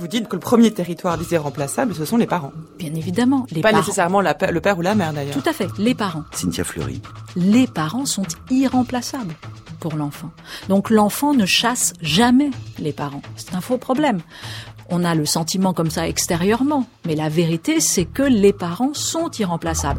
vous dites que le premier territoire des irremplaçables, ce sont les parents. Bien évidemment, les Pas parents. nécessairement le père ou la mère d'ailleurs. Tout à fait, les parents. Cynthia Fleury. Les parents sont irremplaçables pour l'enfant. Donc l'enfant ne chasse jamais les parents. C'est un faux problème. On a le sentiment comme ça extérieurement, mais la vérité, c'est que les parents sont irremplaçables.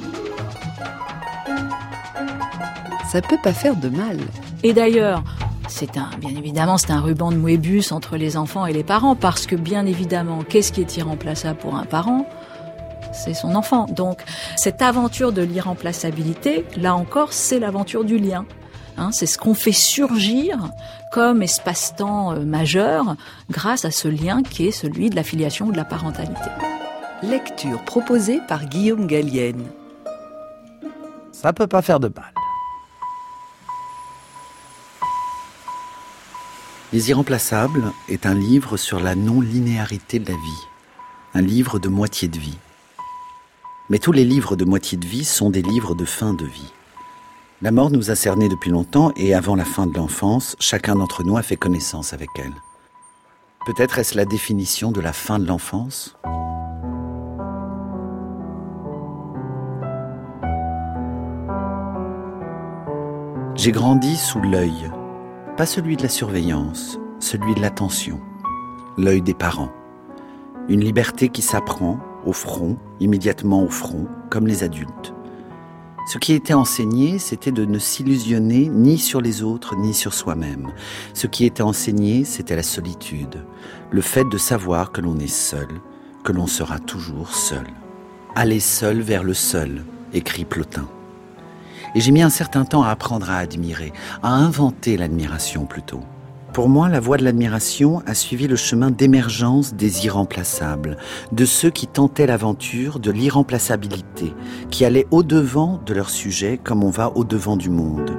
Ça peut pas faire de mal. Et d'ailleurs, bien évidemment, c'est un ruban de Moebius entre les enfants et les parents, parce que bien évidemment, qu'est-ce qui est irremplaçable pour un parent ? C'est son enfant. Donc, cette aventure de l'irremplaçabilité, là encore, c'est l'aventure du lien. C'est ce qu'on fait surgir comme espace-temps majeur grâce à ce lien qui est celui de la filiation ou de la parentalité. Lecture proposée par Guillaume Gallienne. Ça peut pas faire de mal. Les Irremplaçables est un livre sur la non-linéarité de la vie. Un livre de moitié de vie. Mais tous les livres de moitié de vie sont des livres de fin de vie. La mort nous a cernés depuis longtemps et avant la fin de l'enfance, chacun d'entre nous a fait connaissance avec elle. Peut-être est-ce la définition de la fin de l'enfance ? J'ai grandi sous l'œil. Pas celui de la surveillance, celui de l'attention, l'œil des parents. Une liberté qui s'apprend au front, immédiatement au front, comme les adultes. Ce qui était enseigné, c'était de ne s'illusionner ni sur les autres, ni sur soi-même. Ce qui était enseigné, c'était la solitude, le fait de savoir que l'on est seul, que l'on sera toujours seul. Aller seul vers le seul, écrit Plotin. Et j'ai mis un certain temps à apprendre à admirer, à inventer l'admiration plutôt. Pour moi, la voie de l'admiration a suivi le chemin d'émergence des irremplaçables, de ceux qui tentaient l'aventure de l'irremplaçabilité, qui allaient au-devant de leur sujet comme on va au-devant du monde.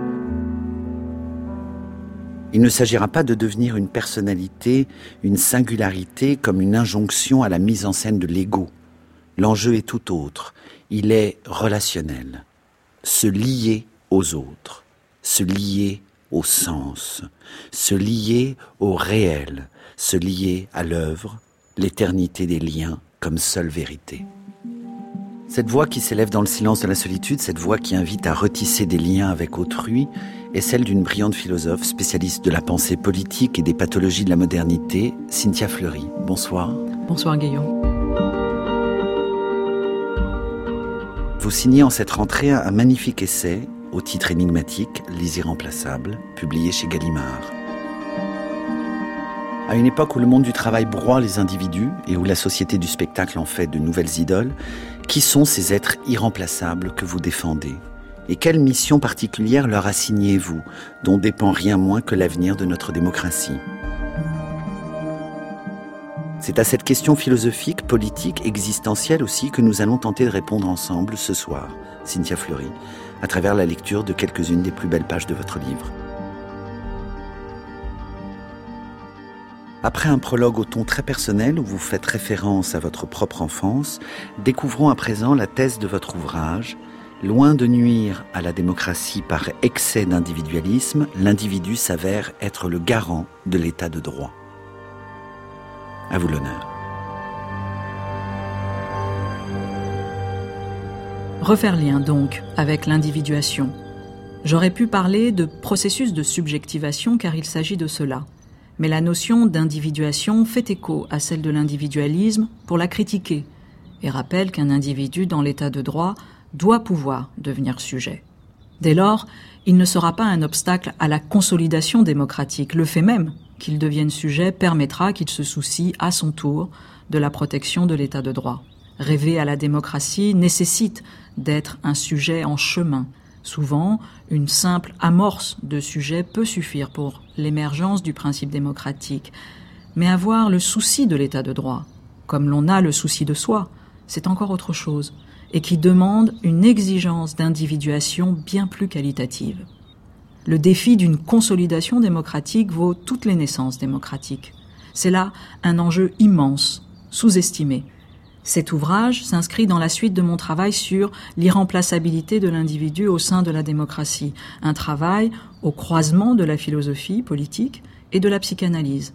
Il ne s'agira pas de devenir une personnalité, une singularité comme une injonction à la mise en scène de l'ego. L'enjeu est tout autre, il est relationnel. Se lier aux autres, se lier au sens, se lier au réel, se lier à l'œuvre, l'éternité des liens comme seule vérité. Cette voix qui s'élève dans le silence de la solitude, cette voix qui invite à retisser des liens avec autrui, est celle d'une brillante philosophe, spécialiste de la pensée politique et des pathologies de la modernité, Cynthia Fleury. Bonsoir. Bonsoir Guillaume. Vous signez en cette rentrée un magnifique essai, au titre énigmatique, Les Irremplaçables, publié chez Gallimard. À une époque où le monde du travail broie les individus et où la société du spectacle en fait de nouvelles idoles, qui sont ces êtres irremplaçables que vous défendez ? Et quelle mission particulière leur assignez-vous, dont dépend rien moins que l'avenir de notre démocratie ? C'est à cette question philosophique, politique, existentielle aussi que nous allons tenter de répondre ensemble ce soir, Cynthia Fleury, à travers la lecture de quelques-unes des plus belles pages de votre livre. Après un prologue au ton très personnel où vous faites référence à votre propre enfance, découvrons à présent la thèse de votre ouvrage. Loin de nuire à la démocratie par excès d'individualisme, l'individu s'avère être le garant de l'état de droit. À vous l'honneur. Refaire lien donc avec l'individuation. J'aurais pu parler de processus de subjectivation car il s'agit de cela. Mais la notion d'individuation fait écho à celle de l'individualisme pour la critiquer et rappelle qu'un individu dans l'état de droit doit pouvoir devenir sujet. Dès lors, il ne sera pas un obstacle à la consolidation démocratique. Le fait même qu'il devienne sujet permettra qu'il se soucie à son tour de la protection de l'état de droit. Rêver à la démocratie nécessite d'être un sujet en chemin. Souvent, une simple amorce de sujet peut suffire pour l'émergence du principe démocratique. Mais avoir le souci de l'état de droit, comme l'on a le souci de soi, c'est encore autre chose, et qui demande une exigence d'individuation bien plus qualitative. Le défi d'une consolidation démocratique vaut toutes les naissances démocratiques. C'est là un enjeu immense, sous-estimé. Cet ouvrage s'inscrit dans la suite de mon travail sur l'irremplaçabilité de l'individu au sein de la démocratie, un travail au croisement de la philosophie politique et de la psychanalyse.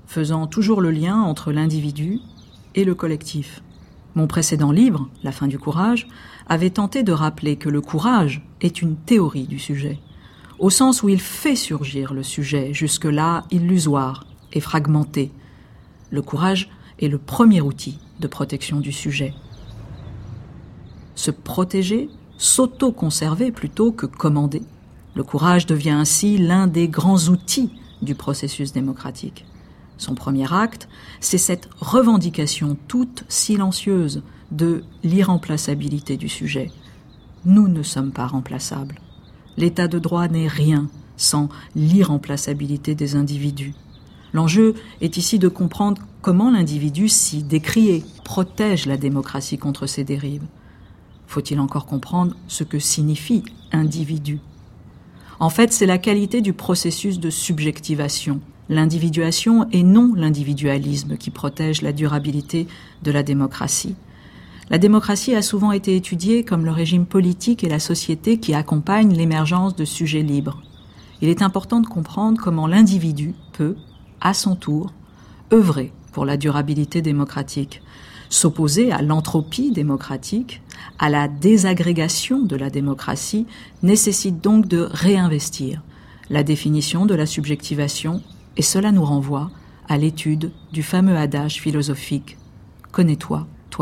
faisant toujours le lien entre l'individu et le collectif. Mon précédent livre, La fin du courage, avait tenté de rappeler que le courage est une théorie du sujet, au sens où il fait surgir le sujet, jusque-là illusoire et fragmenté. Le courage est le premier outil de protection du sujet. Se protéger, s'auto-conserver plutôt que commander. Le courage devient ainsi l'un des grands outils du processus démocratique. Son premier acte, c'est cette revendication toute silencieuse de l'irremplaçabilité du sujet. Nous ne sommes pas remplaçables. L'état de droit n'est rien sans l'irremplaçabilité des individus. L'enjeu est ici de comprendre comment l'individu si décrié protège la démocratie contre ses dérives. Faut-il encore comprendre ce que signifie individu ? En fait, c'est la qualité du processus de subjectivation, l'individuation et non l'individualisme qui protège la durabilité de la démocratie. La démocratie a souvent été étudiée comme le régime politique et la société qui accompagnent l'émergence de sujets libres. Il est important de comprendre comment l'individu peut, à son tour, œuvrer pour la durabilité démocratique, s'opposer à l'entropie démocratique, à la désagrégation de la démocratie, nécessite donc de réinvestir la définition de la subjectivation, et cela nous renvoie à l'étude du fameux adage philosophique « Connais-toi toi-même ».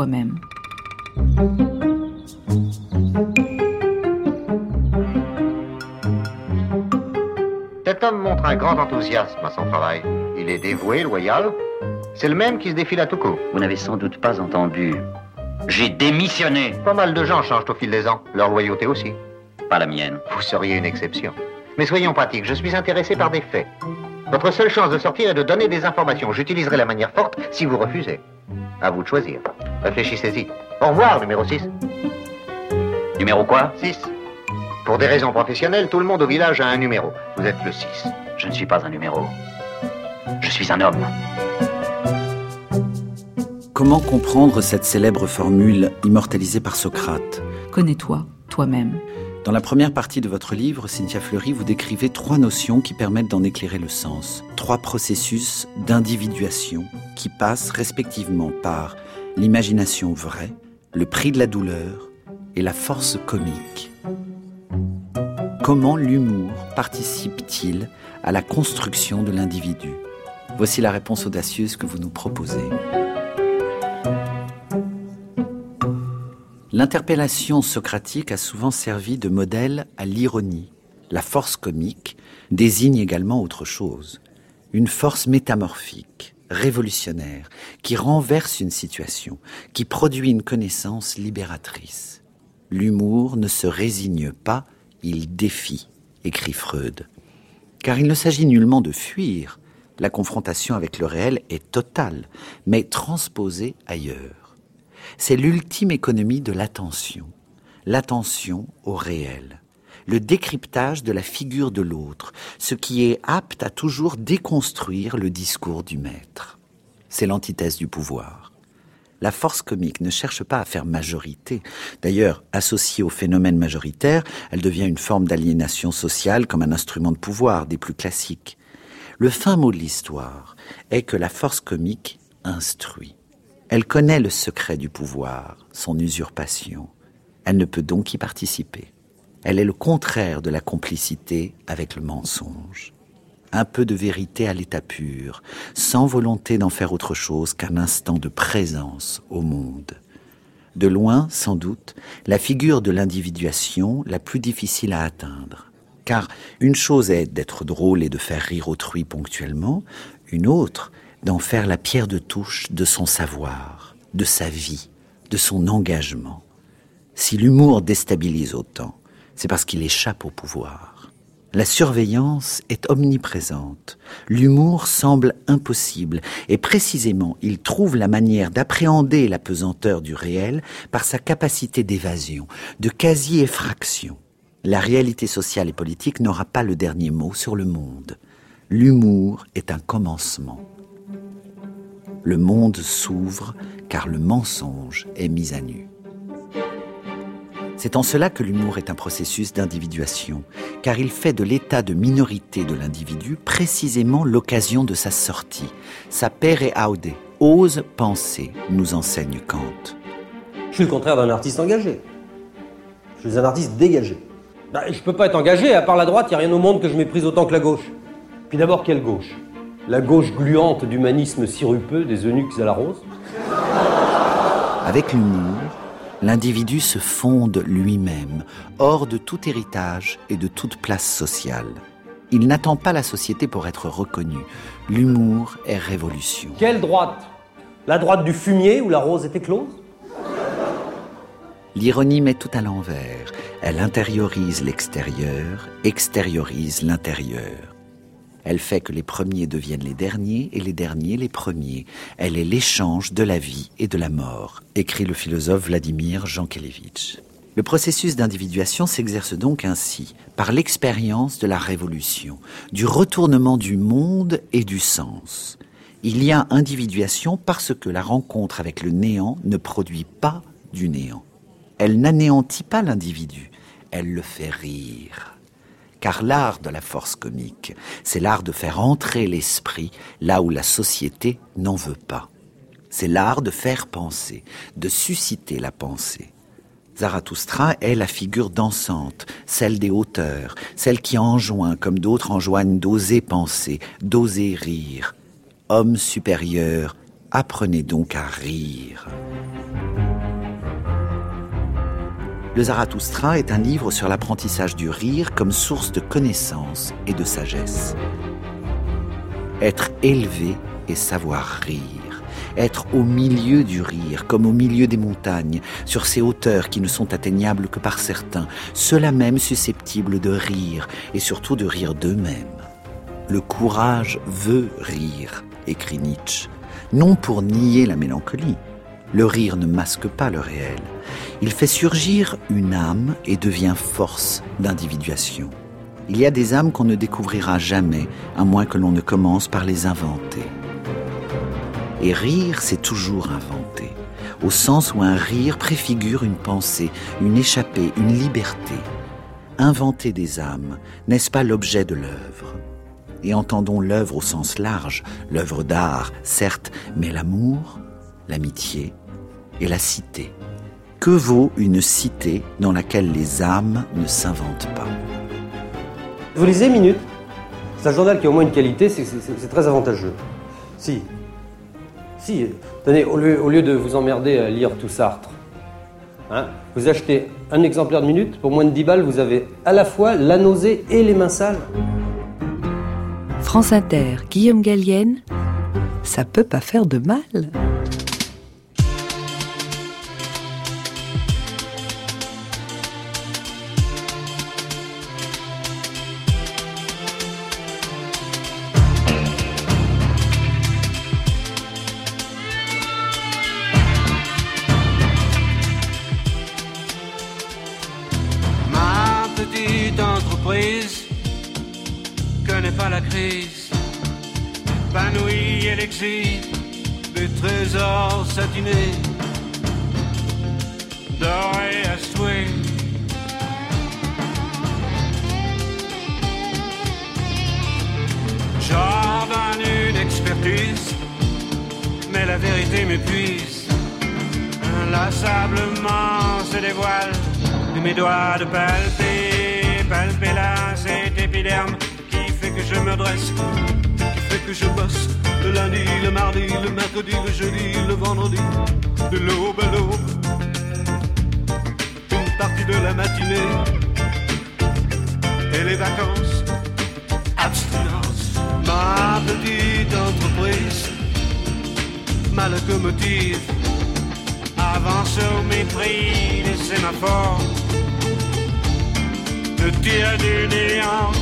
Cet homme montre un grand enthousiasme à son travail. Il est dévoué, loyal. C'est le même qui se défile à tout coup. Vous n'avez sans doute pas entendu. J'ai démissionné. Pas mal de gens changent au fil des ans. Leur loyauté aussi. Pas la mienne. Vous seriez une exception. Mais soyons pratiques, je suis intéressé par des faits. Votre seule chance de sortir est de donner des informations. J'utiliserai la manière forte si vous refusez. À vous de choisir. Réfléchissez-y. Au revoir, numéro 6. Numéro quoi ? 6. Pour des raisons professionnelles, tout le monde au village a un numéro. Vous êtes le 6. Je ne suis pas un numéro. Je suis un homme. Comment comprendre cette célèbre formule immortalisée par Socrate ? Connais-toi toi-même. Dans la première partie de votre livre, Cynthia Fleury, vous décrivez 3 notions qui permettent d'en éclairer le sens. 3 processus d'individuation qui passent respectivement par l'imagination vraie, le prix de la douleur et la force comique. Comment l'humour participe-t-il à la construction de l'individu ? Voici la réponse audacieuse que vous nous proposez. L'interpellation socratique a souvent servi de modèle à l'ironie. La force comique désigne également autre chose. Une force métamorphique, révolutionnaire, qui renverse une situation, qui produit une connaissance libératrice. L'humour ne se résigne pas, il défie, écrit Freud. Car il ne s'agit nullement de fuir. La confrontation avec le réel est totale, mais transposée ailleurs. C'est l'ultime économie de l'attention au réel, le décryptage de la figure de l'autre, ce qui est apte à toujours déconstruire le discours du maître. C'est l'antithèse du pouvoir. La force comique ne cherche pas à faire majorité. D'ailleurs, associée au phénomène majoritaire, elle devient une forme d'aliénation sociale comme un instrument de pouvoir des plus classiques. Le fin mot de l'histoire est que la force comique instruit. Elle connaît le secret du pouvoir, son usurpation. Elle ne peut donc y participer. Elle est le contraire de la complicité avec le mensonge. Un peu de vérité à l'état pur, sans volonté d'en faire autre chose qu'un instant de présence au monde. De loin, sans doute, la figure de l'individuation la plus difficile à atteindre. Car une chose est d'être drôle et de faire rire autrui ponctuellement, une autre d'en faire la pierre de touche de son savoir, de sa vie, de son engagement. Si l'humour déstabilise autant, c'est parce qu'il échappe au pouvoir. La surveillance est omniprésente. L'humour semble impossible et précisément, il trouve la manière d'appréhender la pesanteur du réel par sa capacité d'évasion, de quasi-effraction. La réalité sociale et politique n'aura pas le dernier mot sur le monde. L'humour est un commencement. Le monde s'ouvre car le mensonge est mis à nu. C'est en cela que l'humour est un processus d'individuation, car il fait de l'état de minorité de l'individu précisément l'occasion de sa sortie. Sa pere aude, ose penser, nous enseigne Kant. Je suis le contraire d'un artiste engagé. Je suis un artiste dégagé. Je peux pas être engagé, à part la droite, il n'y a rien au monde que je méprise autant que la gauche. Puis d'abord, quelle gauche? La gauche gluante d'humanisme sirupeux des eunuques à la rose? Avec l'humour, l'individu se fonde lui-même, hors de tout héritage et de toute place sociale. Il n'attend pas la société pour être reconnu. L'humour est révolution. Quelle droite? La droite du fumier où la rose est éclose? L'ironie met tout à l'envers. Elle intériorise l'extérieur, extériorise l'intérieur. Elle fait que les premiers deviennent les derniers et les derniers les premiers. Elle est l'échange de la vie et de la mort, écrit le philosophe Vladimir Jankélévitch. Le processus d'individuation s'exerce donc ainsi, par l'expérience de la révolution, du retournement du monde et du sens. Il y a individuation parce que la rencontre avec le néant ne produit pas du néant. Elle n'anéantit pas l'individu, elle le fait rire. Car l'art de la force comique, c'est l'art de faire entrer l'esprit là où la société n'en veut pas. C'est l'art de faire penser, de susciter la pensée. Zarathustra est la figure dansante, celle des hauteurs, celle qui enjoint, comme d'autres enjoignent, d'oser penser, d'oser rire. Homme supérieur, apprenez donc à rire. Le Zarathustra est un livre sur l'apprentissage du rire comme source de connaissance et de sagesse. Être élevé et savoir rire. Être au milieu du rire, comme au milieu des montagnes, sur ces hauteurs qui ne sont atteignables que par certains, ceux-là même susceptibles de rire, et surtout de rire d'eux-mêmes. Le courage veut rire, écrit Nietzsche, non pour nier la mélancolie. Le rire ne masque pas le réel. Il fait surgir une âme et devient force d'individuation. Il y a des âmes qu'on ne découvrira jamais, à moins que l'on ne commence par les inventer. Et rire, c'est toujours inventer, au sens où un rire préfigure une pensée, une échappée, une liberté. Inventer des âmes, n'est-ce pas l'objet de l'œuvre? Et entendons l'œuvre au sens large, l'œuvre d'art, certes, mais l'amour, l'amitié et la cité. Que vaut une cité dans laquelle les âmes ne s'inventent pas? Vous lisez Minute? C'est un journal qui a au moins une qualité, c'est très avantageux. Si, tenez, au lieu de vous emmerder à lire tout Sartre, vous achetez un exemplaire de Minute, pour moins de 10 balles, vous avez à la fois la nausée et les mains sales. France Inter, Guillaume Gallienne, ça peut pas faire de mal. Connais pas la crise, épanouie et l'exil des trésors satinés, dorés à souhait. J'ordonne une expertise, mais la vérité m'épuise. Inlassablement se dévoile et mes doigts de palper là cet épiderme qui fait que je me dresse, qui fait que je bosse le lundi, le mardi, le mercredi, le jeudi, le vendredi, de l'aube à l'aube, une partie de la matinée et les vacances, abstinence. Ma petite entreprise, ma locomotive avance au mépris des sémaphores, de tir du néant.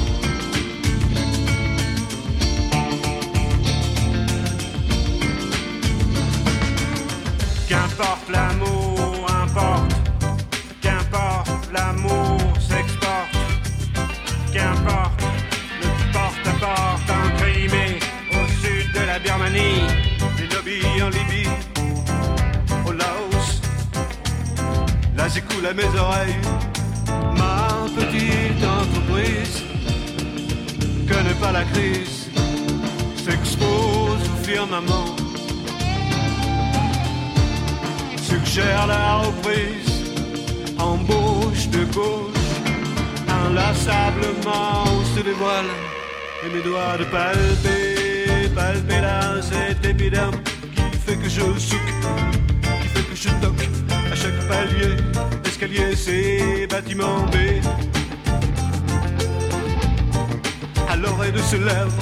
Qu'importe l'amour, importe. Qu'importe l'amour s'exporte. Qu'importe le porte-à-porte en Crimée, au sud de la Birmanie, les lobbies en Libye, au Laos, la Là j'écoule à mes oreilles. Ma petite entreprise connaît pas la crise, s'expose au firmament, suggère la reprise, embauche de gauche, inlassablement on se dévoile, et mes doigts de palper là cet épiderme qui fait que je souque, qui fait que je toque à chaque palier, escalier, c'est bâtiment B. À l'oreille de ses lèvres,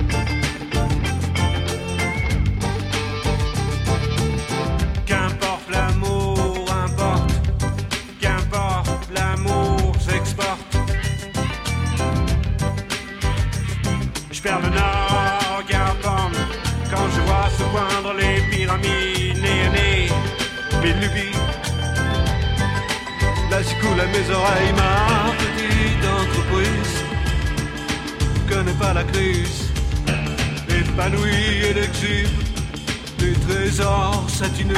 qu'importe l'amour, importe, qu'importe l'amour s'exporte. Je perds le nord, qu'importe, quand je vois se poindre les pyramides, né, mes lubies. Là j'écoule à mes oreilles, ma petite entreprise connaît pas la crise, épanouie et exhibe des trésors satinés,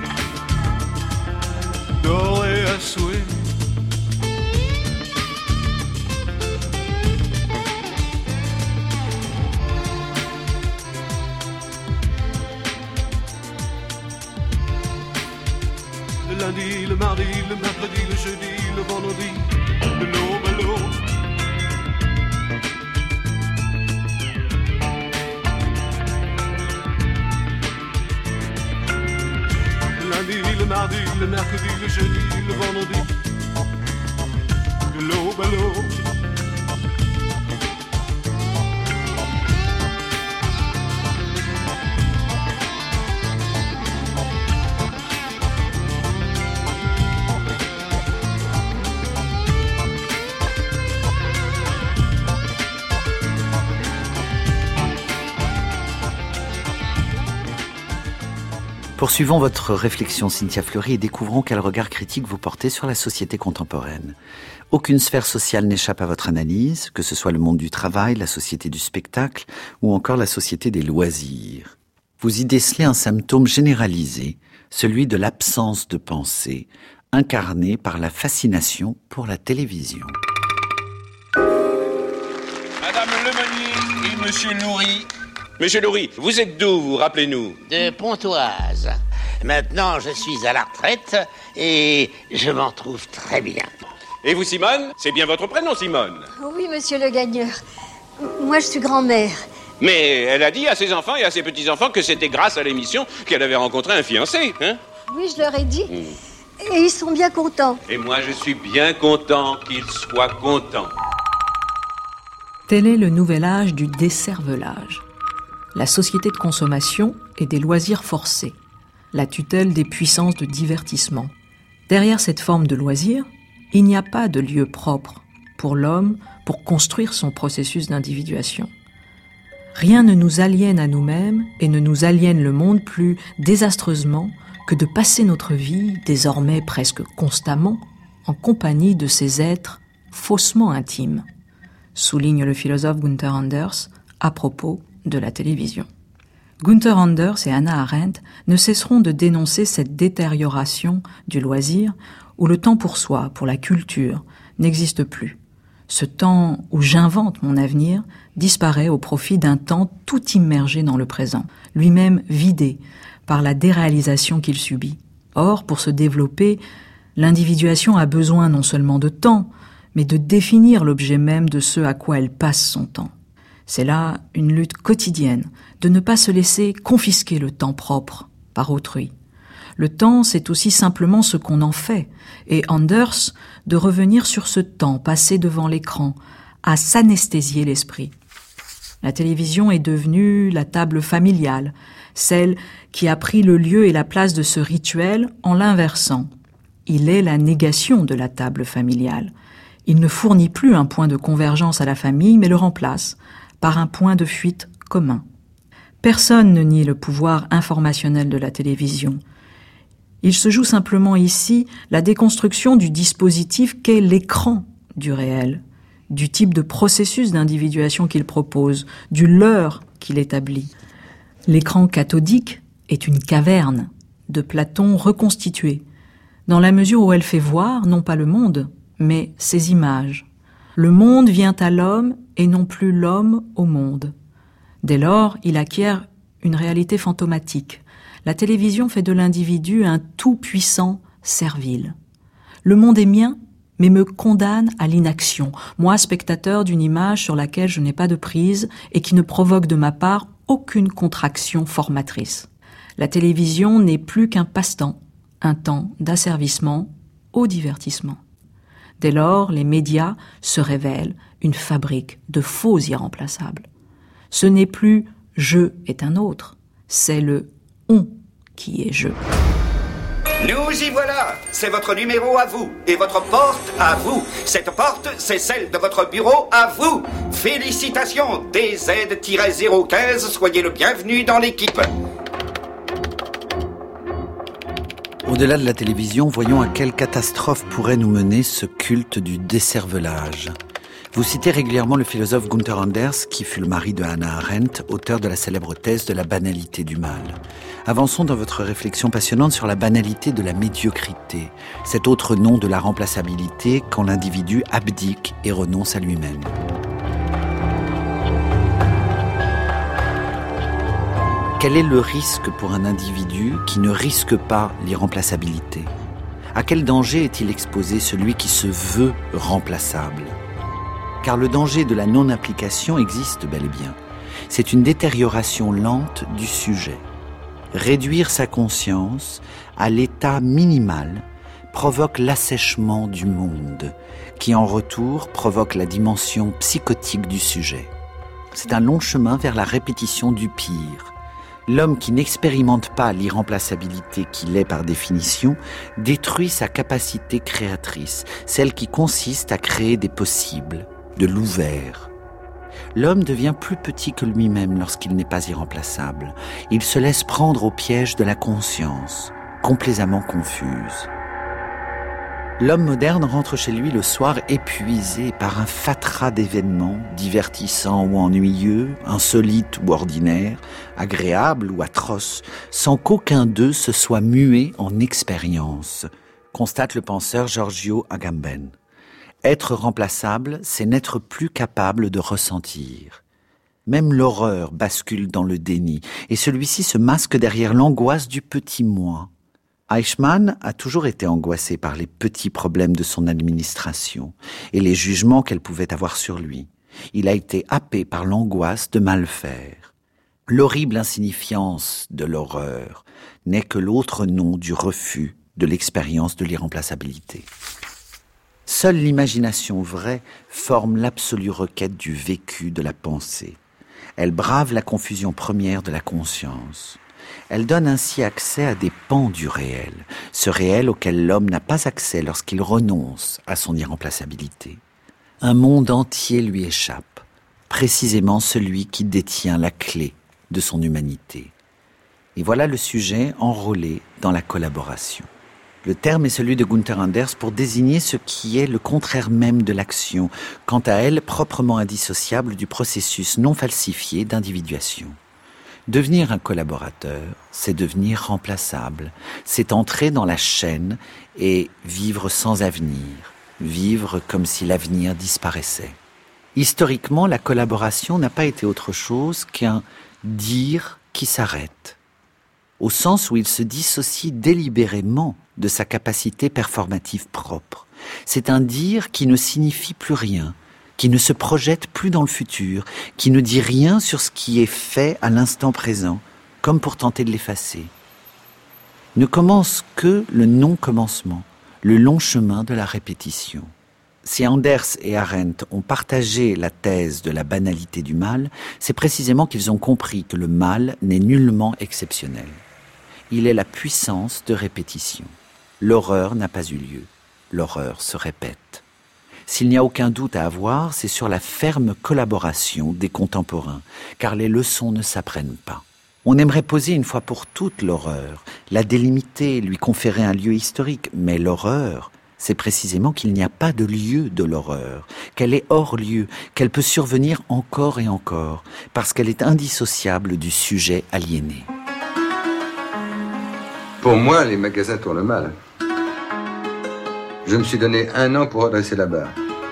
dorés à souhait. Le lundi, le mardi, le mercredi, le jeudi, le vendredi, de l'aube à l'aube. Le mardi, le mercredi, le jeudi, le vendredi, de l'aube à l'aube. Poursuivons votre réflexion, Cynthia Fleury, et découvrons quel regard critique vous portez sur la société contemporaine. Aucune sphère sociale n'échappe à votre analyse, que ce soit le monde du travail, la société du spectacle ou encore la société des loisirs. Vous y décelez un symptôme généralisé, celui de l'absence de pensée, incarné par la fascination pour la télévision. Madame Lemonnier et Monsieur Loury. Monsieur Loury, vous êtes d'où, vous, rappelez-nous? De Pontoise. Maintenant, je suis à la retraite et je m'en trouve très bien. Et vous, Simone? C'est bien votre prénom, Simone? Oui, monsieur le gagneur. Moi, je suis grand-mère. Mais elle a dit à ses enfants et à ses petits-enfants que c'était grâce à l'émission qu'elle avait rencontré un fiancé, hein? Oui, je leur ai dit. Et ils sont bien contents. Et moi, je suis bien content qu'ils soient contents. Tel est le nouvel âge du décervelage. La société de consommation et des loisirs forcés, la tutelle des puissances de divertissement. Derrière cette forme de loisir, il n'y a pas de lieu propre pour l'homme pour construire son processus d'individuation. Rien ne nous aliène à nous-mêmes et ne nous aliène le monde plus désastreusement que de passer notre vie, désormais presque constamment, en compagnie de ces êtres faussement intimes, souligne le philosophe Gunther Anders à propos de la télévision. Gunther Anders et Hannah Arendt ne cesseront de dénoncer cette détérioration du loisir où le temps pour soi, pour la culture, n'existe plus. Ce temps où j'invente mon avenir disparaît au profit d'un temps tout immergé dans le présent, lui-même vidé par la déréalisation qu'il subit. Or, pour se développer, l'individuation a besoin non seulement de temps, mais de définir l'objet même de ce à quoi elle passe son temps. C'est là une lutte quotidienne de ne pas se laisser confisquer le temps propre par autrui. Le temps, c'est aussi simplement ce qu'on en fait, et Anders de revenir sur ce temps passé devant l'écran, à s'anesthésier l'esprit. La télévision est devenue la table familiale, celle qui a pris le lieu et la place de ce rituel en l'inversant. Il est la négation de la table familiale. Il ne fournit plus un point de convergence à la famille, mais le remplace par un point de fuite commun. Personne ne nie le pouvoir informationnel de la télévision. Il se joue simplement ici la déconstruction du dispositif qu'est l'écran du réel, du type de processus d'individuation qu'il propose, du leurre qu'il établit. L'écran cathodique est une caverne de Platon reconstituée, dans la mesure où elle fait voir non pas le monde, mais ses images. Le monde vient à l'homme et non plus l'homme au monde. Dès lors, il acquiert une réalité fantomatique. La télévision fait de l'individu un tout-puissant servile. Le monde est mien, mais me condamne à l'inaction, moi spectateur d'une image sur laquelle je n'ai pas de prise et qui ne provoque de ma part aucune contraction formatrice. La télévision n'est plus qu'un passe-temps, un temps d'asservissement au divertissement. Dès lors, les médias se révèlent une fabrique de faux irremplaçables. Ce n'est plus « je est un autre », c'est le « on » qui est « je ». Nous y voilà. C'est votre numéro à vous et votre porte à vous. Cette porte, c'est celle de votre bureau à vous. Félicitations, DZ-015, soyez le bienvenu dans l'équipe. Au-delà de la télévision, voyons à quelle catastrophe pourrait nous mener ce culte du décervelage. Vous citez régulièrement le philosophe Gunther Anders, qui fut le mari de Hannah Arendt, auteur de la célèbre thèse de la banalité du mal. Avançons dans votre réflexion passionnante sur la banalité de la médiocrité, cet autre nom de la remplaçabilité quand l'individu abdique et renonce à lui-même. Quel est le risque pour un individu qui ne risque pas l'irremplaçabilité ? À quel danger est-il exposé celui qui se veut remplaçable ? Car le danger de la non-application existe bel et bien. C'est une détérioration lente du sujet. Réduire sa conscience à l'état minimal provoque l'assèchement du monde, qui en retour provoque la dimension psychotique du sujet. C'est un long chemin vers la répétition du pire. L'homme qui n'expérimente pas l'irremplaçabilité qu'il est par définition détruit sa capacité créatrice, celle qui consiste à créer des possibles, de l'ouvert. L'homme devient plus petit que lui-même lorsqu'il n'est pas irremplaçable. Il se laisse prendre au piège de la conscience, complaisamment confuse. L'homme moderne rentre chez lui le soir épuisé par un fatras d'événements, divertissants ou ennuyeux, insolites ou ordinaires, agréables ou atroces, sans qu'aucun d'eux se soit mué en expérience, constate le penseur Giorgio Agamben. Être remplaçable, c'est n'être plus capable de ressentir. Même l'horreur bascule dans le déni, et celui-ci se masque derrière l'angoisse du petit moi. Eichmann a toujours été angoissé par les petits problèmes de son administration et les jugements qu'elle pouvait avoir sur lui. Il a été happé par l'angoisse de mal faire. L'horrible insignifiance de l'horreur n'est que l'autre nom du refus de l'expérience de l'irremplaçabilité. Seule l'imagination vraie forme l'absolue requête du vécu de la pensée. Elle brave la confusion première de la conscience. Elle donne ainsi accès à des pans du réel, ce réel auquel l'homme n'a pas accès lorsqu'il renonce à son irremplaçabilité. Un monde entier lui échappe, précisément celui qui détient la clé de son humanité. Et voilà le sujet enrôlé dans la collaboration. Le terme est celui de Gunther Anders pour désigner ce qui est le contraire même de l'action, quant à elle proprement indissociable du processus non falsifié d'individuation. Devenir un collaborateur, c'est devenir remplaçable, c'est entrer dans la chaîne et vivre sans avenir, vivre comme si l'avenir disparaissait. Historiquement, la collaboration n'a pas été autre chose qu'un dire qui s'arrête, au sens où il se dissocie délibérément de sa capacité performative propre. C'est un dire qui ne signifie plus rien, qui ne se projette plus dans le futur, qui ne dit rien sur ce qui est fait à l'instant présent, comme pour tenter de l'effacer. Ne commence que le non-commencement, le long chemin de la répétition. Si Anders et Arendt ont partagé la thèse de la banalité du mal, c'est précisément qu'ils ont compris que le mal n'est nullement exceptionnel. Il est la puissance de répétition. L'horreur n'a pas eu lieu. L'horreur se répète. S'il n'y a aucun doute à avoir, c'est sur la ferme collaboration des contemporains, car les leçons ne s'apprennent pas. On aimerait poser une fois pour toutes l'horreur, la délimiter, lui conférer un lieu historique, mais l'horreur, c'est précisément qu'il n'y a pas de lieu de l'horreur, qu'elle est hors lieu, qu'elle peut survenir encore et encore, parce qu'elle est indissociable du sujet aliéné. Pour moi, les magasins tournent mal. Je me suis donné 1 an pour redresser la barre.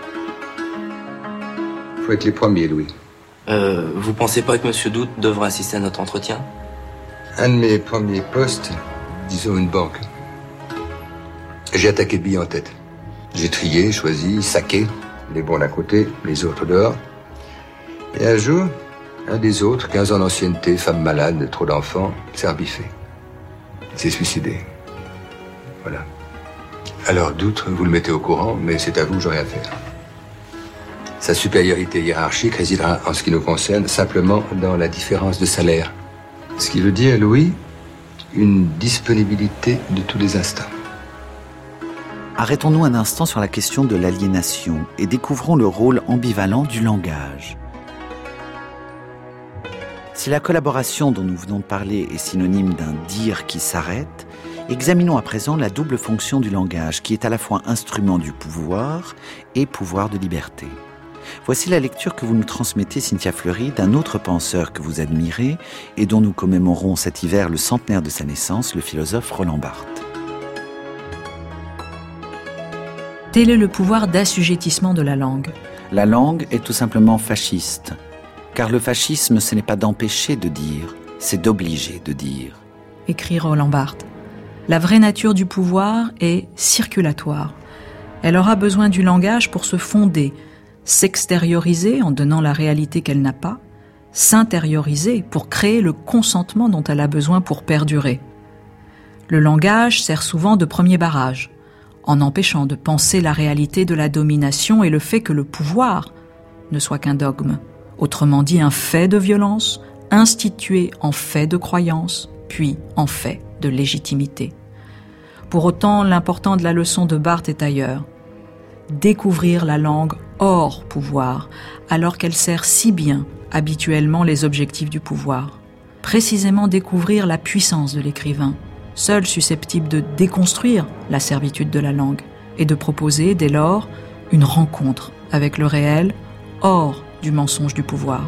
Faut être les premiers, Louis. Vous pensez pas que M. Doute devrait assister à notre entretien? Un de mes premiers postes, disons une banque. J'ai attaqué le billet en tête. J'ai trié, choisi, saqué. Les bons d'un côté, les autres dehors. Et un jour, un des autres, 15 ans d'ancienneté, femme malade, trop d'enfants, s'est rebiffé. Il s'est suicidé. Voilà. Alors, Doute, vous le mettez au courant, mais c'est à vous que j'aurai affaire. Sa supériorité hiérarchique résidera, en ce qui nous concerne, simplement dans la différence de salaire. Ce qui veut dire, Louis, une disponibilité de tous les instants. Arrêtons-nous un instant sur la question de l'aliénation et découvrons le rôle ambivalent du langage. Si la collaboration dont nous venons de parler est synonyme d'un dire qui s'arrête, examinons à présent la double fonction du langage qui est à la fois instrument du pouvoir et pouvoir de liberté. Voici la lecture que vous nous transmettez, Cynthia Fleury, d'un autre penseur que vous admirez et dont nous commémorons cet hiver le centenaire de sa naissance, le philosophe Roland Barthes. Tel est le pouvoir d'assujettissement de la langue. La langue est tout simplement fasciste, car le fascisme, ce n'est pas d'empêcher de dire, c'est d'obliger de dire. Écrit Roland Barthes. La vraie nature du pouvoir est circulatoire. Elle aura besoin du langage pour se fonder, s'extérioriser en donnant la réalité qu'elle n'a pas, s'intérioriser pour créer le consentement dont elle a besoin pour perdurer. Le langage sert souvent de premier barrage, en empêchant de penser la réalité de la domination et le fait que le pouvoir ne soit qu'un dogme, autrement dit un fait de violence, institué en fait de croyance, puis en fait de légitimité. Pour autant, l'important de la leçon de Barthes est ailleurs. Découvrir la langue hors pouvoir, alors qu'elle sert si bien habituellement les objectifs du pouvoir. Précisément découvrir la puissance de l'écrivain, seul susceptible de déconstruire la servitude de la langue et de proposer, dès lors, une rencontre avec le réel, hors du mensonge du pouvoir.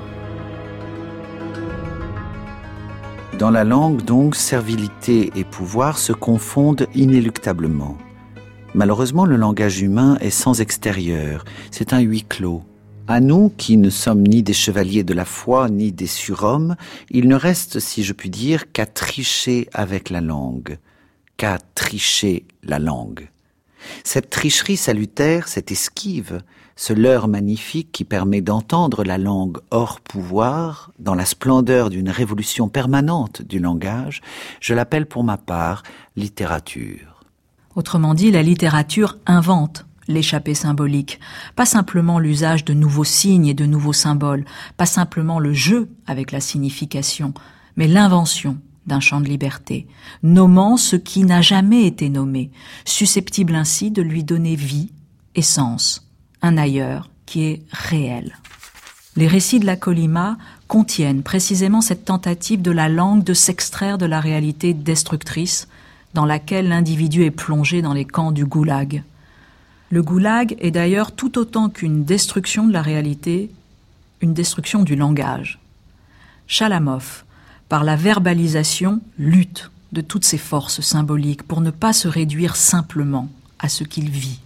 Dans la langue, donc, servilité et pouvoir se confondent inéluctablement. Malheureusement, le langage humain est sans extérieur, c'est un huis clos. À nous, qui ne sommes ni des chevaliers de la foi, ni des surhommes, il ne reste, si je puis dire, qu'à tricher avec la langue, qu'à tricher la langue. Cette tricherie salutaire, cette esquive, ce leurre magnifique qui permet d'entendre la langue hors pouvoir, dans la splendeur d'une révolution permanente du langage, je l'appelle pour ma part littérature. Autrement dit, la littérature invente l'échappée symbolique, pas simplement l'usage de nouveaux signes et de nouveaux symboles, pas simplement le jeu avec la signification, mais l'invention d'un champ de liberté, nommant ce qui n'a jamais été nommé, susceptible ainsi de lui donner vie et sens, un ailleurs qui est réel. Les récits de la Colima contiennent précisément cette tentative de la langue de s'extraire de la réalité destructrice dans laquelle l'individu est plongé dans les camps du goulag. Le goulag est d'ailleurs tout autant qu'une destruction de la réalité, une destruction du langage. Chalamov, par la verbalisation, lutte de toutes ses forces symboliques pour ne pas se réduire simplement à ce qu'il vit.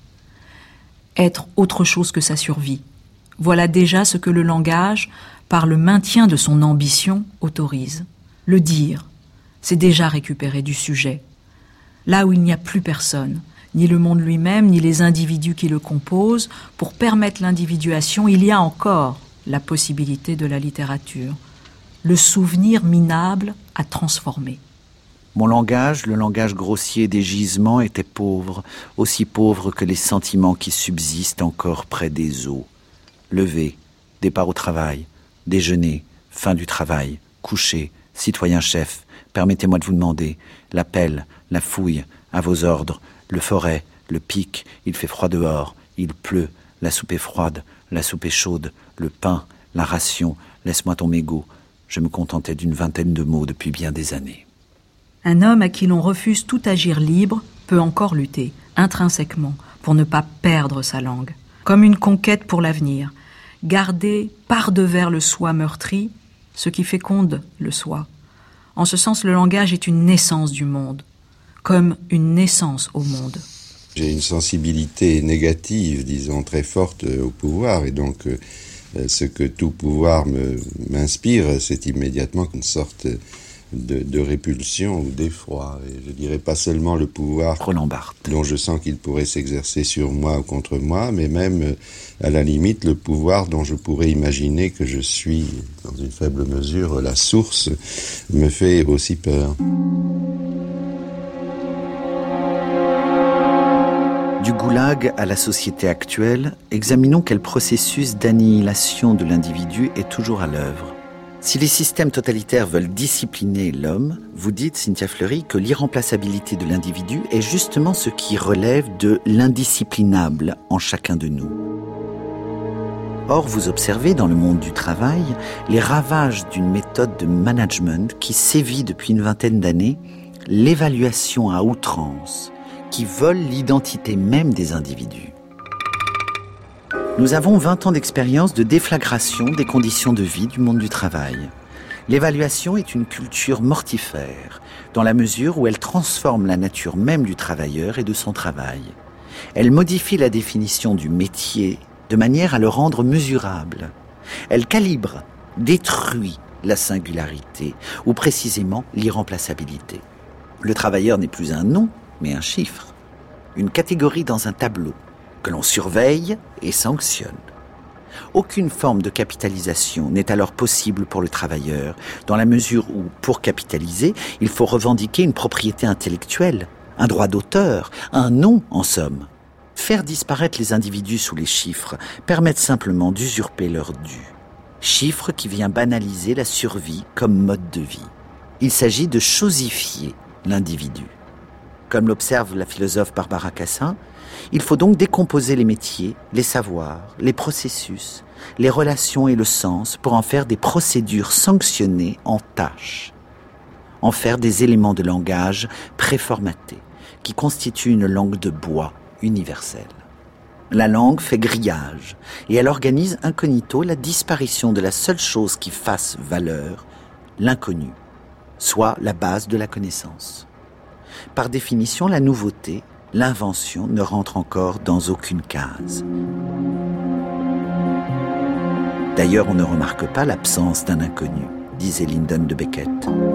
Être autre chose que sa survie. Voilà déjà ce que le langage, par le maintien de son ambition, autorise. Le dire, c'est déjà récupérer du sujet. Là où il n'y a plus personne, ni le monde lui-même, ni les individus qui le composent, pour permettre l'individuation, il y a encore la possibilité de la littérature. Le souvenir minable à transformer. Mon langage, le langage grossier des gisements, était pauvre, aussi pauvre que les sentiments qui subsistent encore près des eaux. Lever, départ au travail, déjeuner, fin du travail, coucher, citoyen-chef, permettez-moi de vous demander, l'appel, la fouille, à vos ordres, le forêt, le pic, il fait froid dehors, il pleut, la soupe est froide, la soupe est chaude, le pain, la ration, laisse-moi ton mégot. Je me contentais d'une vingtaine de mots depuis bien des années. Un homme à qui l'on refuse tout agir libre peut encore lutter, intrinsèquement, pour ne pas perdre sa langue. Comme une conquête pour l'avenir. Garder par-devers le soi meurtri, ce qui féconde le soi. En ce sens, le langage est une naissance du monde, comme une naissance au monde. J'ai une sensibilité négative, disons, très forte au pouvoir, et donc ce que tout pouvoir m'inspire, c'est immédiatement une sorte de répulsion ou d'effroi. Et je dirais pas seulement le pouvoir Roland Barthes, dont je sens qu'il pourrait s'exercer sur moi ou contre moi, mais même, à la limite, le pouvoir dont je pourrais imaginer que je suis, dans une faible mesure, la source, me fait aussi peur. Du goulag à la société actuelle, examinons quel processus d'annihilation de l'individu est toujours à l'œuvre. Si les systèmes totalitaires veulent discipliner l'homme, vous dites, Cynthia Fleury, que l'irremplaçabilité de l'individu est justement ce qui relève de l'indisciplinable en chacun de nous. Or, vous observez dans le monde du travail les ravages d'une méthode de management qui sévit depuis une vingtaine d'années, l'évaluation à outrance, qui vole l'identité même des individus. Nous avons 20 ans d'expérience de déflagration des conditions de vie du monde du travail. L'évaluation est une culture mortifère, dans la mesure où elle transforme la nature même du travailleur et de son travail. Elle modifie la définition du métier de manière à le rendre mesurable. Elle calibre, détruit la singularité, ou précisément l'irremplaçabilité. Le travailleur n'est plus un nom, mais un chiffre, une catégorie dans un tableau que l'on surveille et sanctionne. Aucune forme de capitalisation n'est alors possible pour le travailleur, dans la mesure où, pour capitaliser, il faut revendiquer une propriété intellectuelle, un droit d'auteur, un nom en somme. Faire disparaître les individus sous les chiffres permet simplement d'usurper leur dû. Chiffre qui vient banaliser la survie comme mode de vie. Il s'agit de chosifier l'individu. Comme l'observe la philosophe Barbara Cassin, il faut donc décomposer les métiers, les savoirs, les processus, les relations et le sens pour en faire des procédures sanctionnées en tâches. En faire des éléments de langage préformatés, qui constituent une langue de bois universelle. La langue fait grillage et elle organise incognito la disparition de la seule chose qui fasse valeur, l'inconnu, soit la base de la connaissance. Par définition, la nouveauté, l'invention ne rentre encore dans aucune case. D'ailleurs, on ne remarque pas l'absence d'un inconnu, disait Lyndon de Becket.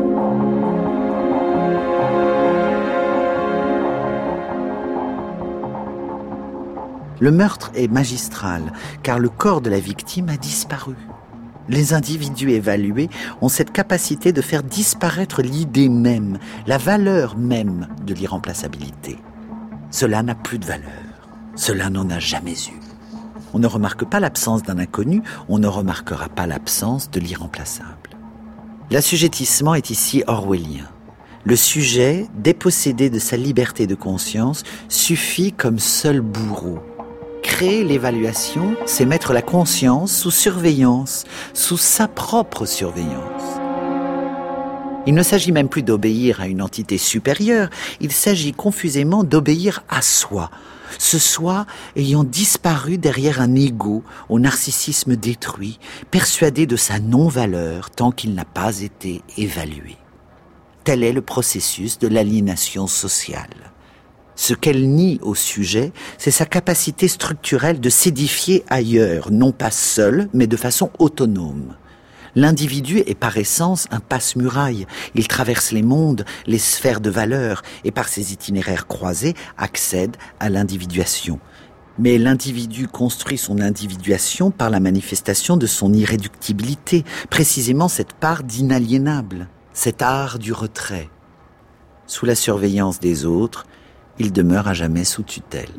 Le meurtre est magistral, car le corps de la victime a disparu. Les individus évalués ont cette capacité de faire disparaître l'idée même, la valeur même de l'irremplaçabilité. Cela n'a plus de valeur. Cela n'en a jamais eu. On ne remarque pas l'absence d'un inconnu, on ne remarquera pas l'absence de l'irremplaçable. L'assujettissement est ici orwellien. Le sujet, dépossédé de sa liberté de conscience, suffit comme seul bourreau. Créer l'évaluation, c'est mettre la conscience sous surveillance, sous sa propre surveillance. Il ne s'agit même plus d'obéir à une entité supérieure, il s'agit confusément d'obéir à soi, ce soi ayant disparu derrière un ego au narcissisme détruit, persuadé de sa non-valeur tant qu'il n'a pas été évalué. Tel est le processus de l'aliénation sociale. Ce qu'elle nie au sujet, c'est sa capacité structurelle de s'édifier ailleurs, non pas seul, mais de façon autonome. L'individu est par essence un passe-muraille. Il traverse les mondes, les sphères de valeur, et par ses itinéraires croisés, accède à l'individuation. Mais l'individu construit son individuation par la manifestation de son irréductibilité, précisément cette part d'inaliénable, cet art du retrait. Sous la surveillance des autres, il demeure à jamais sous tutelle.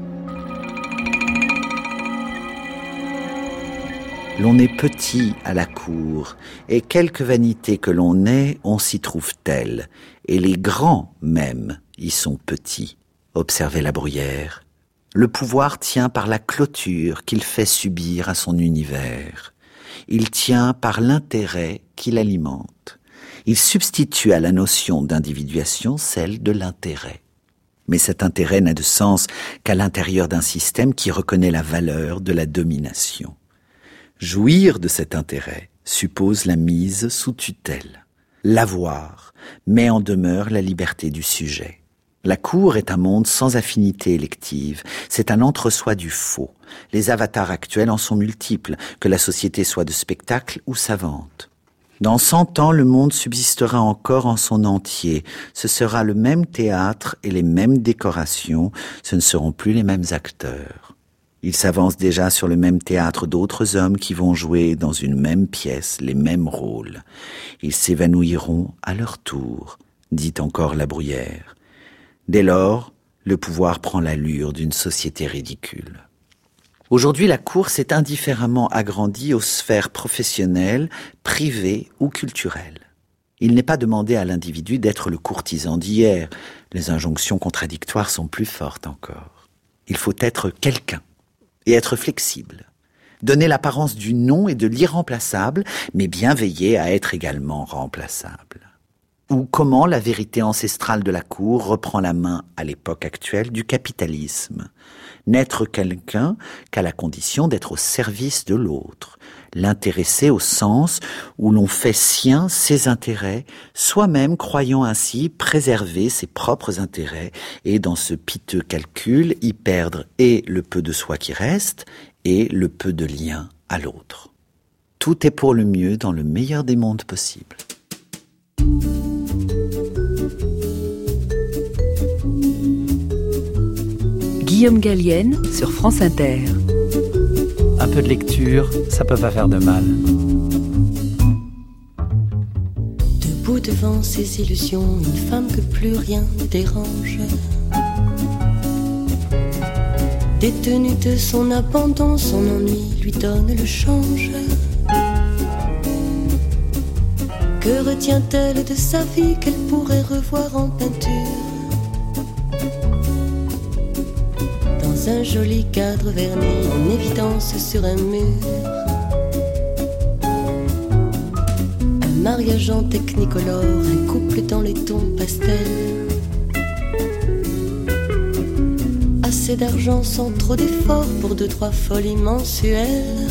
L'on est petit à la cour, et quelque vanité que l'on ait, on s'y trouve tel, et les grands même y sont petits, observait La Bruyère. Le pouvoir tient par la clôture qu'il fait subir à son univers. Il tient par l'intérêt qu'il alimente. Il substitue à la notion d'individuation celle de l'intérêt. Mais cet intérêt n'a de sens qu'à l'intérieur d'un système qui reconnaît la valeur de la domination. Jouir de cet intérêt suppose la mise sous tutelle. L'avoir met en demeure la liberté du sujet. La cour est un monde sans affinité élective. C'est un entre-soi du faux. Les avatars actuels en sont multiples, que la société soit de spectacle ou savante. Dans 100 ans, le monde subsistera encore en son entier. Ce sera le même théâtre et les mêmes décorations. Ce ne seront plus les mêmes acteurs. Il s'avance déjà sur le même théâtre d'autres hommes qui vont jouer dans une même pièce les mêmes rôles. Ils s'évanouiront à leur tour, dit encore La Bruyère. Dès lors, le pouvoir prend l'allure d'une société ridicule. Aujourd'hui, la cour s'est indifféremment agrandie aux sphères professionnelles, privées ou culturelles. Il n'est pas demandé à l'individu d'être le courtisan d'hier. Les injonctions contradictoires sont plus fortes encore. Il faut être quelqu'un et être flexible. Donner l'apparence du non et de l'irremplaçable, mais bien veiller à être également remplaçable. Ou comment la vérité ancestrale de la cour reprend la main à l'époque actuelle du capitalisme. N'être quelqu'un qu'à la condition d'être au service de l'autre. L'intéresser au sens où l'on fait sien ses intérêts, soi-même croyant ainsi préserver ses propres intérêts et dans ce piteux calcul y perdre et le peu de soi qui reste et le peu de lien à l'autre. Tout est pour le mieux dans le meilleur des mondes possibles. Guillaume Gallienne sur France Inter. Un peu de lecture, ça peut pas faire de mal. Debout devant ses illusions, une femme que plus rien ne dérange. Détenue de son abandon, son ennui lui donne le change. Que retient-elle de sa vie qu'elle pourrait revoir en peinture? Dans un joli cadre verni en évidence sur un mur. Un mariage en technicolore, un couple dans les tons pastels. Assez d'argent sans trop d'efforts pour 2-3 folies mensuelles.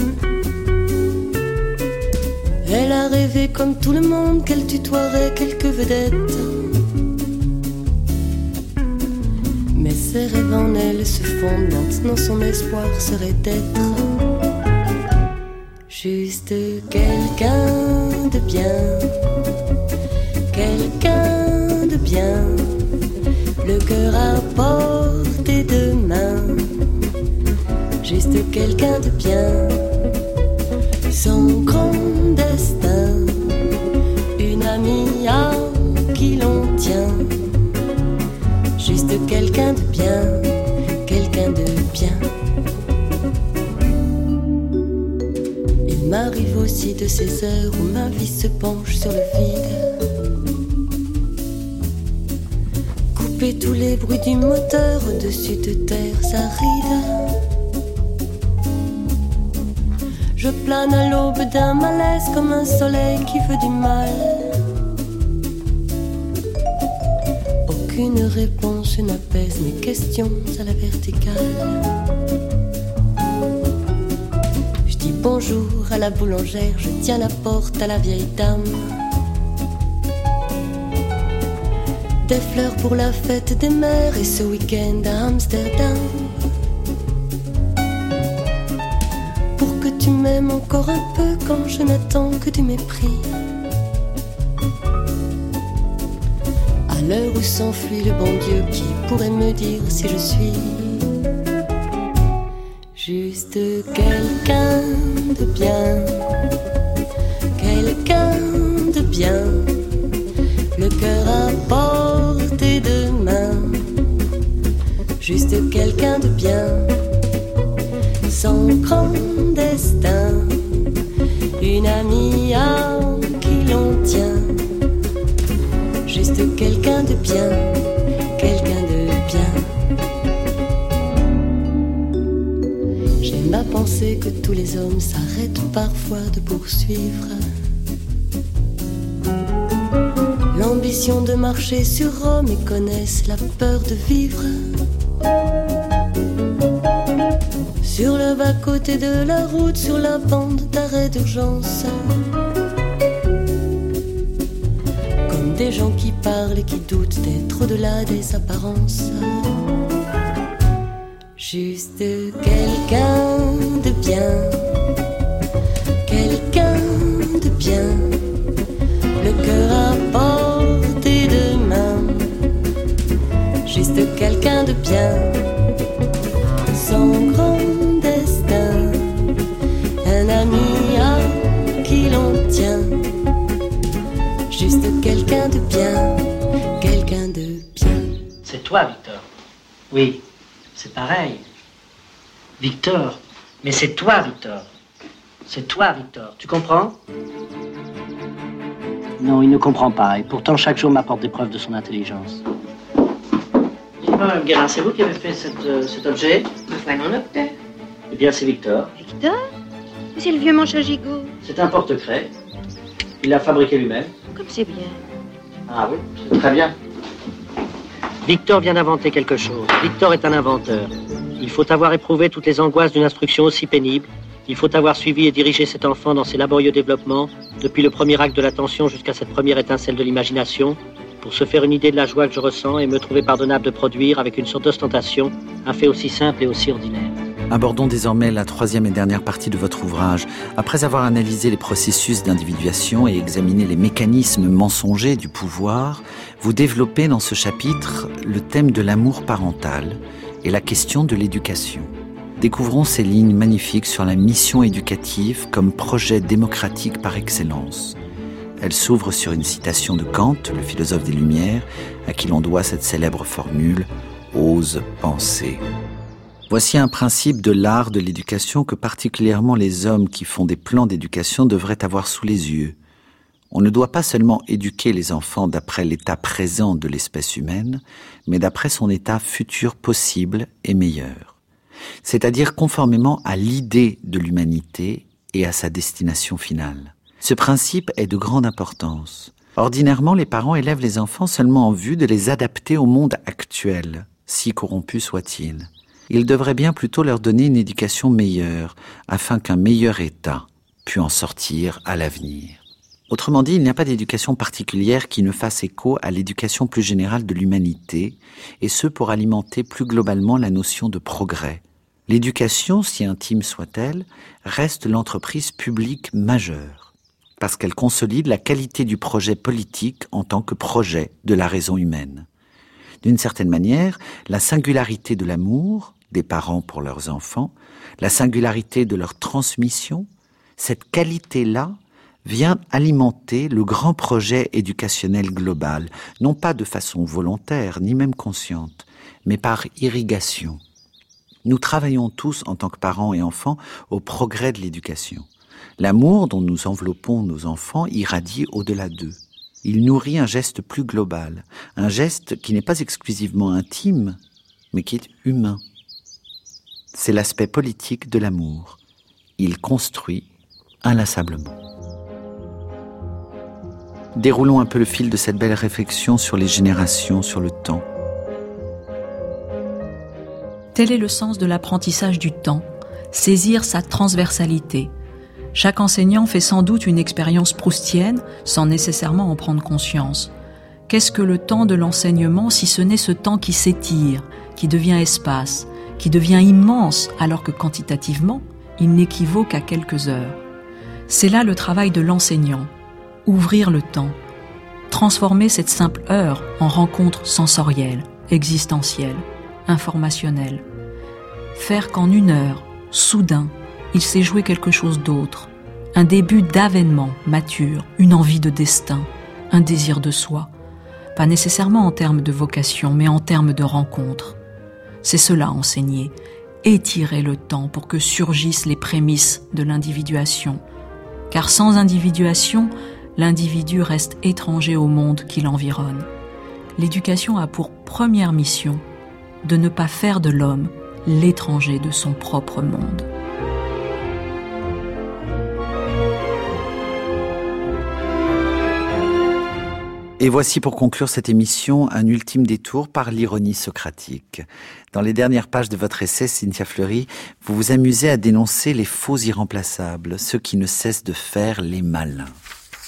Elle a rêvé comme tout le monde qu'elle tutoierait quelques vedettes. Mais ses rêves en elle se fondent, maintenant son espoir serait d'être juste quelqu'un de bien. Quelqu'un de bien, le cœur à portée de main. Juste quelqu'un de bien, son grand destin, une amie à qui l'on tient. Juste quelqu'un de bien, quelqu'un de bien. Il m'arrive aussi de ces heures où ma vie se penche sur le vide. Couper tous les bruits du moteur au-dessus de terres arides. Je plane à l'aube d'un malaise comme un soleil qui veut du mal. Aucune réponse n'apaise mes questions à la verticale. Je dis bonjour à la boulangère, je tiens la porte à la vieille dame. Des fleurs pour la fête des mères et ce week-end à Amsterdam. Tu m'aimes encore un peu quand je n'attends que du mépris. À l'heure où s'enfuit le bon Dieu, qui pourrait me dire si je suis juste quelqu'un de bien. Quelqu'un de bien, le cœur à portée de main. Juste quelqu'un de bien, son grand destin, une amie à qui l'on tient. Juste quelqu'un de bien, quelqu'un de bien. J'aime à penser que tous les hommes s'arrêtent parfois de poursuivre l'ambition de marcher sur Rome et connaissent la peur de vivre sur le bas-côté de la route, sur la bande d'arrêt d'urgence. Comme des gens qui parlent et qui doutent d'être au-delà des apparences. Juste quelqu'un de bien, quelqu'un de bien, le cœur à portée de main. Juste quelqu'un de bien, sans grand destin, un ami à qui l'on tient. Juste quelqu'un de bien, quelqu'un de bien. C'est toi, Victor. Oui, c'est pareil. Victor, mais c'est toi, Victor. C'est toi, Victor. Tu comprends? Non, il ne comprend pas. Et pourtant, chaque jour m'apporte des preuves de son intelligence. Dites-moi, Mme Guérin, c'est vous qui avez fait cet objet? Enfin, non, docteur. Eh bien, c'est Victor. Victor? C'est le vieux manche à gigot. C'est un porte-craie. Il l'a fabriqué lui-même. Comme c'est bien. Ah oui, c'est très bien. Victor vient d'inventer quelque chose. Victor est un inventeur. Il faut avoir éprouvé toutes les angoisses d'une instruction aussi pénible. Il faut avoir suivi et dirigé cet enfant dans ses laborieux développements, depuis le premier acte de l'attention jusqu'à cette première étincelle de l'imagination, pour se faire une idée de la joie que je ressens et me trouver pardonnable de produire, avec une sorte d'ostentation, un fait aussi simple et aussi ordinaire. Abordons désormais la troisième et dernière partie de votre ouvrage. Après avoir analysé les processus d'individuation et examiné les mécanismes mensongers du pouvoir, vous développez dans ce chapitre le thème de l'amour parental et la question de l'éducation. Découvrons ces lignes magnifiques sur la mission éducative comme projet démocratique par excellence. Elle s'ouvre sur une citation de Kant, le philosophe des Lumières, à qui l'on doit cette célèbre formule « Ose penser ». Voici un principe de l'art de l'éducation que particulièrement les hommes qui font des plans d'éducation devraient avoir sous les yeux. On ne doit pas seulement éduquer les enfants d'après l'état présent de l'espèce humaine, mais d'après son état futur possible et meilleur. C'est-à-dire conformément à l'idée de l'humanité et à sa destination finale. Ce principe est de grande importance. Ordinairement, les parents élèvent les enfants seulement en vue de les adapter au monde actuel, si corrompu soit-il. Ils devraient bien plutôt leur donner une éducation meilleure, afin qu'un meilleur état puisse en sortir à l'avenir. Autrement dit, il n'y a pas d'éducation particulière qui ne fasse écho à l'éducation plus générale de l'humanité, et ce pour alimenter plus globalement la notion de progrès. L'éducation, si intime soit-elle, reste l'entreprise publique majeure, parce qu'elle consolide la qualité du projet politique en tant que projet de la raison humaine. D'une certaine manière, la singularité de l'amour des parents pour leurs enfants, la singularité de leur transmission, cette qualité-là vient alimenter le grand projet éducationnel global, non pas de façon volontaire, ni même consciente, mais par irrigation. Nous travaillons tous, en tant que parents et enfants, au progrès de l'éducation. L'amour dont nous enveloppons nos enfants irradie au-delà d'eux. Il nourrit un geste plus global, un geste qui n'est pas exclusivement intime, mais qui est humain. C'est l'aspect politique de l'amour. Il construit inlassablement. Déroulons un peu le fil de cette belle réflexion sur les générations, sur le temps. Tel est le sens de l'apprentissage du temps, saisir sa transversalité. Chaque enseignant fait sans doute une expérience proustienne sans nécessairement en prendre conscience. Qu'est-ce que le temps de l'enseignement si ce n'est ce temps qui s'étire, qui devient espace, qui devient immense alors que quantitativement, il n'équivaut qu'à quelques heures. C'est là le travail de l'enseignant, ouvrir le temps, transformer cette simple heure en rencontre sensorielle, existentielle, informationnelle. Faire qu'en une heure, soudain, il s'est joué quelque chose d'autre, un début d'avènement mature, une envie de destin, un désir de soi, pas nécessairement en termes de vocation, mais en termes de rencontre. C'est cela enseigner, étirer le temps pour que surgissent les prémices de l'individuation. Car sans individuation, l'individu reste étranger au monde qui l'environne. L'éducation a pour première mission de ne pas faire de l'homme l'étranger de son propre monde. Et voici pour conclure cette émission un ultime détour par l'ironie socratique. Dans les dernières pages de votre essai, Cynthia Fleury, vous vous amusez à dénoncer les faux irremplaçables, ceux qui ne cessent de faire les malins.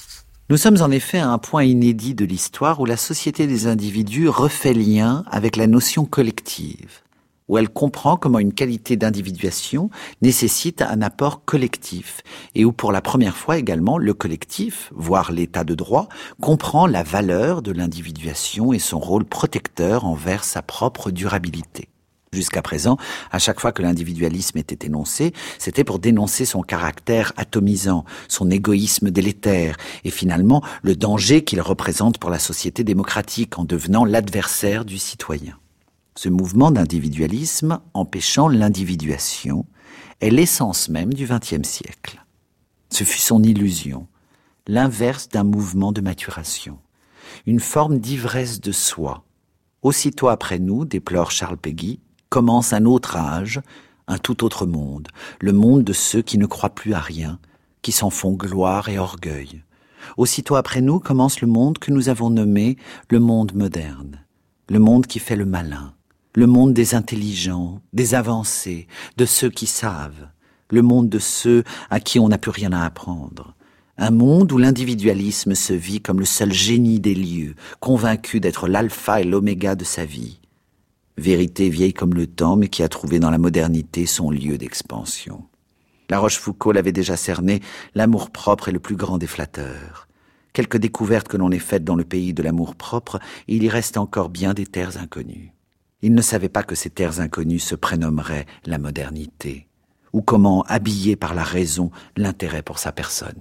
Nous sommes en effet à un point inédit de l'histoire où la société des individus refait lien avec la notion collective, où elle comprend comment une qualité d'individuation nécessite un apport collectif, et où pour la première fois également le collectif, voire l'état de droit, comprend la valeur de l'individuation et son rôle protecteur envers sa propre durabilité. Jusqu'à présent, à chaque fois que l'individualisme était énoncé, c'était pour dénoncer son caractère atomisant, son égoïsme délétère, et finalement le danger qu'il représente pour la société démocratique en devenant l'adversaire du citoyen. Ce mouvement d'individualisme, empêchant l'individuation, est l'essence même du XXe siècle. Ce fut son illusion, l'inverse d'un mouvement de maturation, une forme d'ivresse de soi. Aussitôt après nous, déplore Charles Péguy, commence un autre âge, un tout autre monde, le monde de ceux qui ne croient plus à rien, qui s'en font gloire et orgueil. Aussitôt après nous commence le monde que nous avons nommé le monde moderne, le monde qui fait le malin, le monde des intelligents, des avancés, de ceux qui savent, le monde de ceux à qui on n'a plus rien à apprendre. Un monde où l'individualisme se vit comme le seul génie des lieux, convaincu d'être l'alpha et l'oméga de sa vie. Vérité vieille comme le temps, mais qui a trouvé dans la modernité son lieu d'expansion. La Rochefoucauld l'avait déjà cerné, l'amour-propre est le plus grand des flatteurs. Quelques découvertes que l'on ait faites dans le pays de l'amour-propre, il y reste encore bien des terres inconnues. Il ne savait pas que ces terres inconnues se prénommeraient la modernité, ou comment habiller par la raison l'intérêt pour sa personne.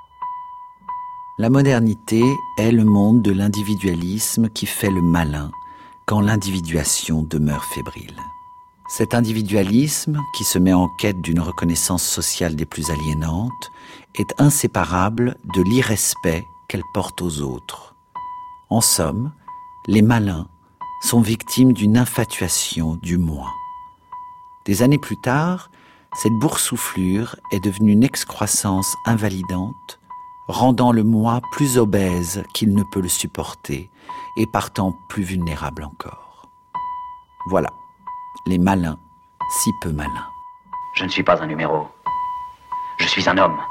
La modernité est le monde de l'individualisme qui fait le malin, quand l'individuation demeure fébrile. Cet individualisme, qui se met en quête d'une reconnaissance sociale des plus aliénantes, est inséparable de l'irrespect qu'elle porte aux autres. En somme, les malins sont victimes d'une infatuation du moi. Des années plus tard, cette boursouflure est devenue une excroissance invalidante, rendant le moi plus obèse qu'il ne peut le supporter, et partant plus vulnérable encore. Voilà, les malins, si peu malins. Je ne suis pas un numéro. Je suis un homme.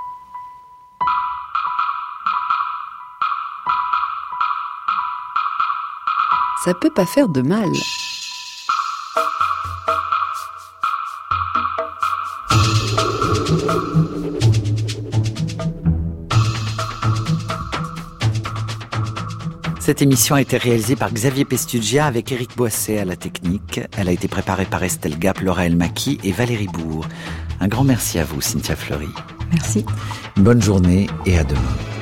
Ça peut pas faire de mal. Cette émission a été réalisée par Xavier Pestugia avec Éric Boisset à la technique. Elle a été préparée par Estelle Gap, Laura Elmaki et Valérie Bourg. Un grand merci à vous, Cynthia Fleury. Merci. Bonne journée et à demain.